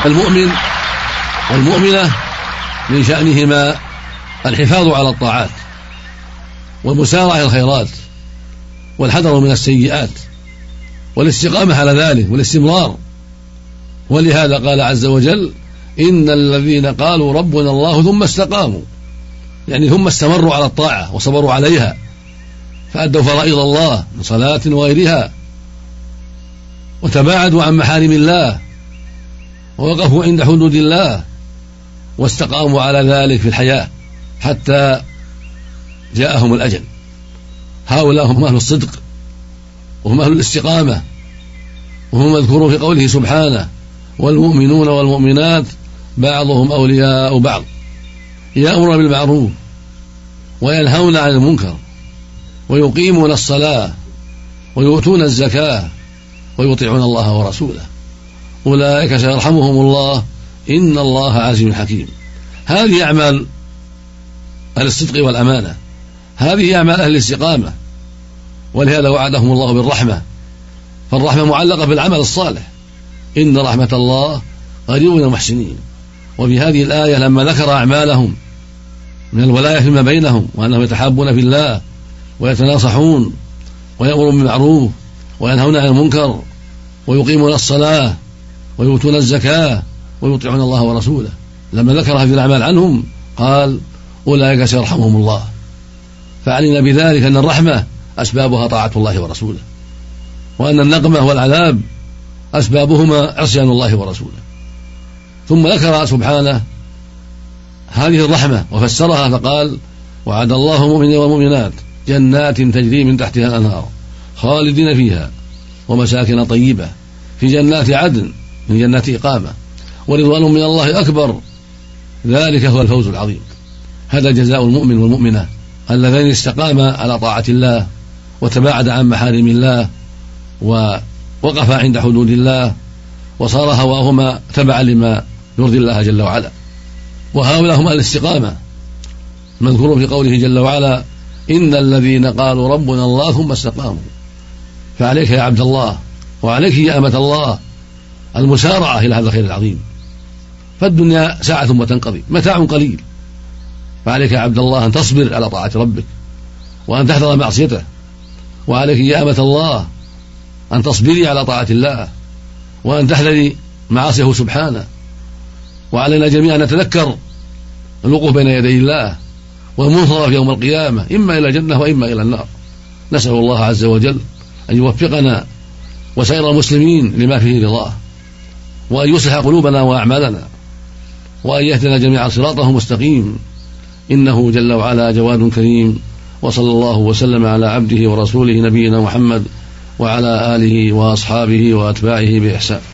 المؤمن والمؤمنة من شأنهما الحفاظ على الطاعات والمسارعة إلى الخيرات والحذر من السيئات والاستقامة على ذلك والاستمرار. ولهذا قال عز وجل: إن الذين قالوا ربنا الله ثم استقاموا، يعني ثم استمروا على الطاعة وصبروا عليها، فأدوا فرائض الله من صلاة وغيرها، وتباعدوا عن محارم الله، ووقفوا عند حدود الله، واستقاموا على ذلك في الحياة حتى جاءهم الأجل. هؤلاء هم أهل الصدق وهم أهل الاستقامة، وهم مذكورون في قوله سبحانه: والمؤمنون والمؤمنات بعضهم أولياء بعض يأمرون بالمعروف وينهون عن المنكر ويقيمون الصلاة ويؤتون الزكاة ويطيعون الله ورسوله أولئك سيرحمهم الله إن الله عزيز حكيم. هذه أعمال أهل الصدق والأمانة، هذه أعمال أهل الاستقامة، ولهذا وعدهم الله بالرحمة، فالرحمة معلقة بالعمل الصالح، إن رحمة الله قريب من المحسنين. وفي هذه الآية لما ذكر أعمالهم من الولاية فيما بينهم وأنهم يتحابون في الله ويتناصحون ويأمرون بالمعروف وينهون عن المنكر ويقيمون الصلاة ويؤتون الزكاة ويطيعون الله ورسوله، لما ذكر هذه الأعمال عنهم قال: أولئك سيرحمهم الله. فعلمنا بذلك أن الرحمة أسبابها طاعة الله ورسوله، وأن النقمة والعذاب أسبابهما عصيان الله ورسوله. ثم ذكر سبحانه هذه الرحمة وفسرها فقال: وعد الله المؤمنين والمؤمنات جنات تجري من تحتها الأنهار خالدين فيها ومساكن طيبة في جنات عدن من جنات إقامة ورضوان من الله أكبر ذلك هو الفوز العظيم. هذا جزاء المؤمن والمؤمنة اللذين استقاما على طاعة الله وتباعد عن محارم الله ووقف عند حدود الله وصار هواهما تبعا لما يرضي الله جل وعلا. وهؤلاء هم الاستقامة مذكور في قوله جل وعلا: إن الذين قالوا ربنا الله ثم استقاموا. فعليك يا عبد الله وعليك يا أمة الله المسارعة إلى هذا الخير العظيم، فالدنيا ساعة ثم تنقضي، متاع قليل، فعليك يا عبد الله أن تصبر على طاعة ربك وأن تحذر معصيته، وعليك يا أمة الله أن تصبري على طاعة الله وأن تحذري معاصيه سبحانه. وعلينا جميعا أن نتذكر الوقوف بين يدي الله والمنظر في يوم القيامة، إما إلى الجنة وإما إلى النار. نسأل الله عز وجل أن يوفقنا وسائر المسلمين لما فيه رضاه، وأن يصلح قلوبنا وأعمالنا، وأن يهدنا جميعا صراطه مستقيم، إنه جل وعلا جواد كريم. وصلى الله وسلم على عبده ورسوله نبينا محمد وعلى آله وأصحابه وأتباعه بإحسان.